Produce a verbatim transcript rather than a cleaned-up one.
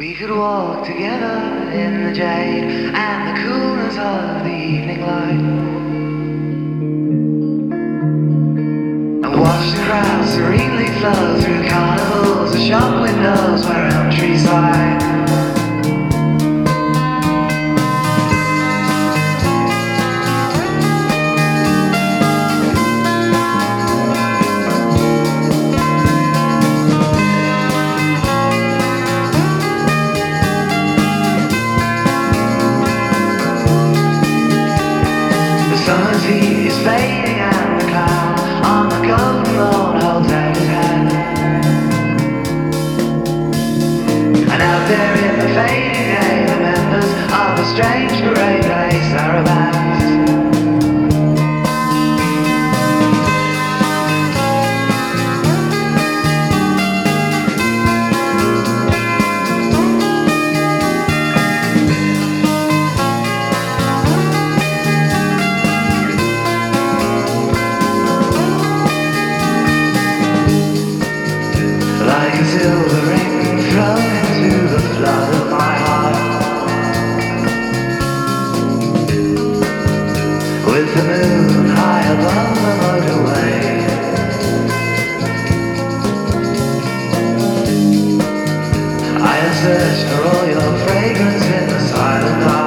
We could walk together in the jade and the coolness of the evening light, and watch the crowd serenely flow through carnivals of shop windows where elm trees slide. Summer's heat is fading and the cloud on the golden lawn holds out his hand. And out there in the fading day, the members of a strange parade play sarabands. Like a silver ring thrown into the flood of my heart, with the moon high above the motorway. I have searched for all your fragrance in the silent night.